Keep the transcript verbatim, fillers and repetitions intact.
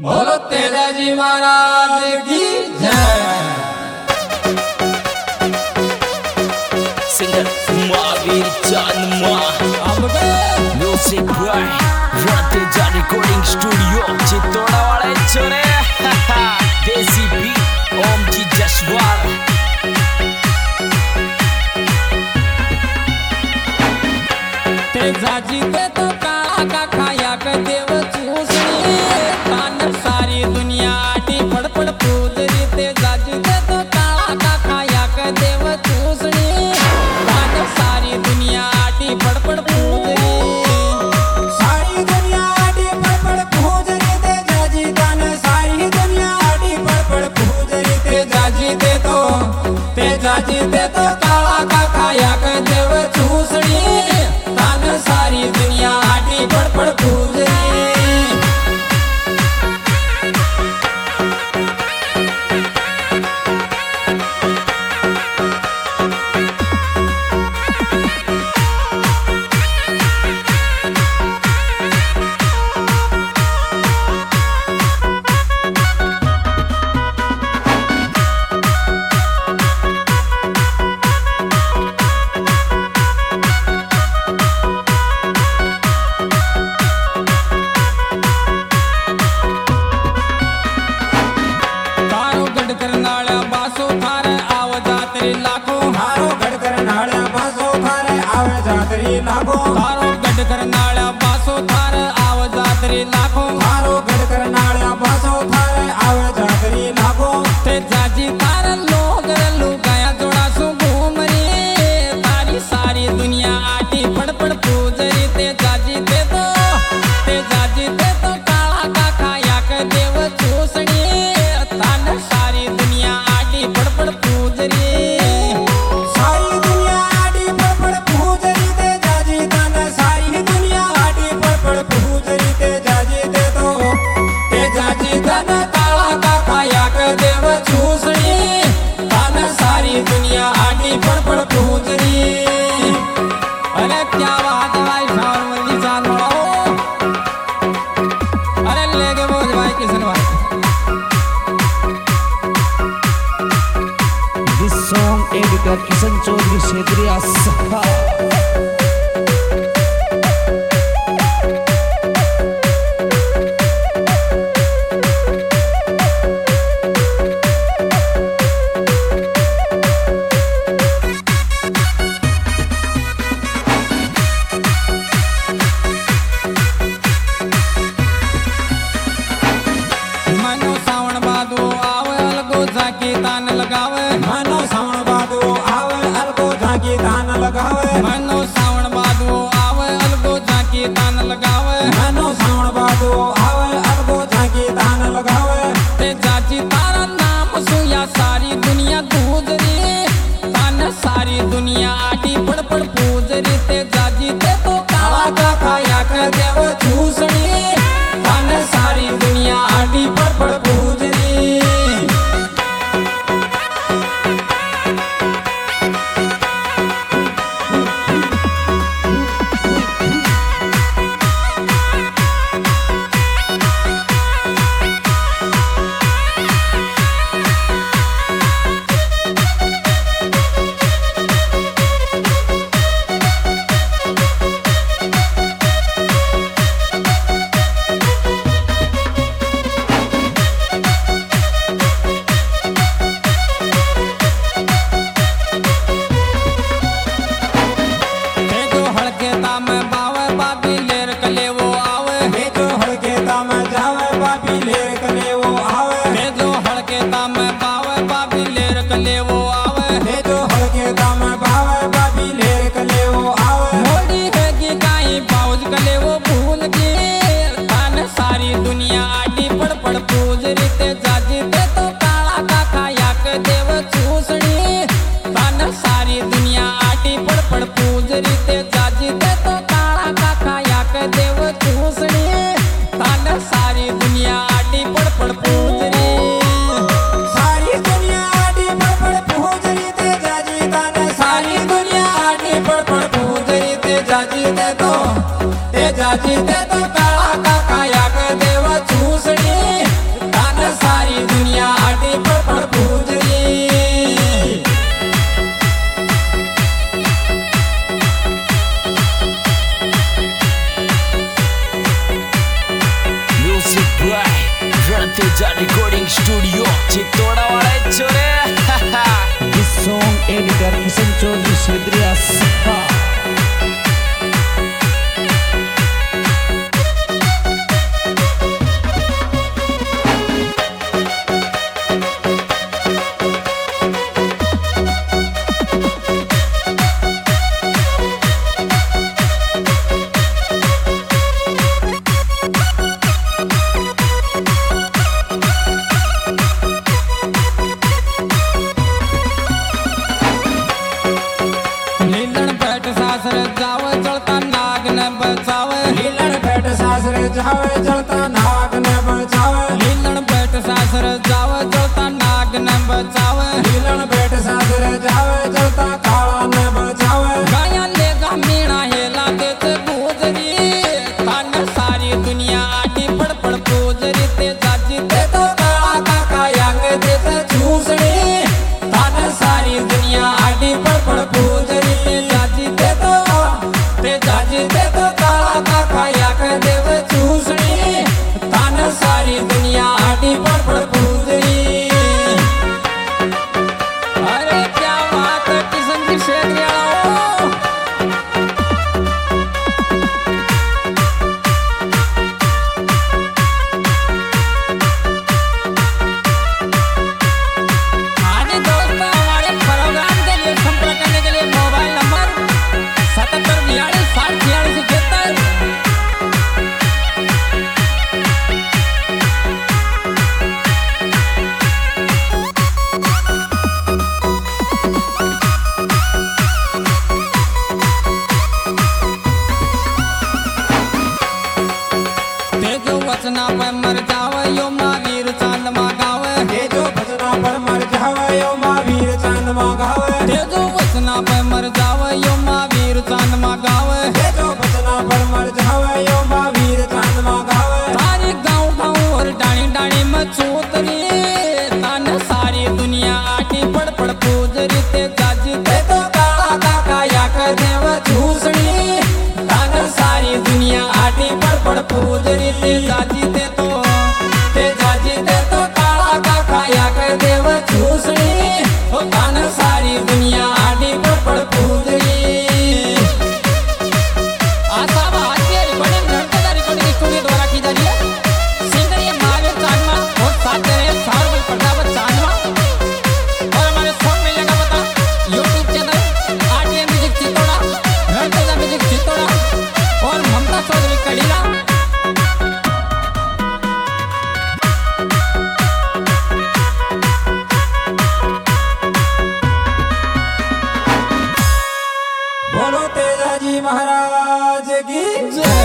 बोलो तेजाजी महाराज की जय। Singer Mahavir Chand music by Teja recording studio Chittoda वाले छोरे देसी बीट ओम जी जसवाल। तेजाजी ते तो काला का खाया कर देव चूसनी तान सारी दुनिया आटी पड़ पड़ पूजरी। तेजाजी ते तो काला का खाया कर देव चूसनी तान सारी दुनिया आटी पड़ पड़ पूजरी। सारी दुनिया आटी पड़ पड़ पूजरी तेजाजी तान सारी दुनिया आटी पड़ पड़ पूजरी। तेजाजी ते तो तेजाजी ते तो काला का खाया कर देव चूसनी सारी दुनिया आटी पड़ पड़ पूजरी। तारो गढ़ करनाळ्या बासो थार आवाजा तरी लाखो तारो गढ़ करनाळ्या बासो थार आवाजा तरी लाखो। तेजाजी तार लोग लुगाया जोड़ा सु घूमरी तारी सारी दुनिया आटी पड़ पड़ पूजरी। तेजाजी ते तो तेजाजी ते तो काला का खाया कर देव चूसनी तान सारी दुनिया आटी पड़ पड़ पूजरी। दुनिया आटी पड़ पड़ पूजरी। अरे क्या बात है भाई शान मंदी चांद बढ़ाओ। अरे लेके बोझ भाई किशन भाई। This song editor Kishan Chaudhary शेदरिया सहा। मनो सावन बादो आवे अलगो झाकी तान लगावे। मनो सावन बादो आवे अलगो झाकी तान लगावे। मनो सावन बादो आवे अलगो झाकी तान लगावे। मनो सावन बादो आवे अलगो झाकी तान लगावे। तेजाजी तारा नाम सुया सारी दुनिया गूंजरी तान सारी दुनिया आटी पड़ पड़ पूजरी। तेजाजी ते तो काला का खाया कर देव चूसनी तान सारी दुनिया आटी पड़ पड़ पूजरी। तेजाजी ते तो काला का काया के देव चूसनी by Ranteja recording studio Chittoda वाले चोरे This song editor Kisan Chaudhary Shedriya Sikha. जावे जलता नाग ने बचावे लीलन बैठ सासर जावे जलता नाग ने बचावे लीलन बैठ सासर जावे जलता काला ने बचावे गाया लेगा मीणा हेला देते गुजरी तान सारी दुनिया आटी पड़ पड़ गुजरी ते जाजी ते तो काला काका यांग देते चूसड़ी तान सारी दुनिया आटी पड़ पड़ गुजरी ते जाजी ते तो ते जाजी ते तो काला काका यांग देते सारी दुनिया आटी पर पर पूजरी। अरे क्या बात है किशन जी शेखरिया आने दोस्तों हमारे प्रोग्राम के लिए संपर्क करने के लिए मोबाइल नंबर सतहत्तर बयालीस साठ छियालीस इकहत्तर। वचना पर मर जावे यो महावीर चांद मागावे हे जो वचना पर मर जावे यो महावीर चांद मागावे हे जो वचना पर मर जावे यो महावीर चांद मागावे हे जो वचना पर मर जावे यो महावीर चांद मागावे सारी गांव गांव और डाणी डाणी में चूतरी तान सारी दुनिया आटी पड़ पड़ पूजरी ते जाजी ते तो काला काका या कर देव चूसड़ी तान सारी दुनिया आटी पड़ पड़ पूजरी ते जाजी ते तो ते जाजी ते तो काला काका या कर देव चूसड़ी हो तान सारी दुनिया आटी पड़ पड़ पूजरी। आशा भारतीय रिकॉर्डिंग रणतेजा रिकॉर्डिंग स्टूडियो द्वारा की जा रही है। सिंगर ये महावीर चांदमा और साथ दे रहे सार्वल प्रताप चांदमा और हमारे सॉन्ग मिलने का पता YouTube channel RTM music Chittoda Ranteja music Chittoda और ममता चौधरी कड़ीला। बोलो तेजा जी महाराज की जय।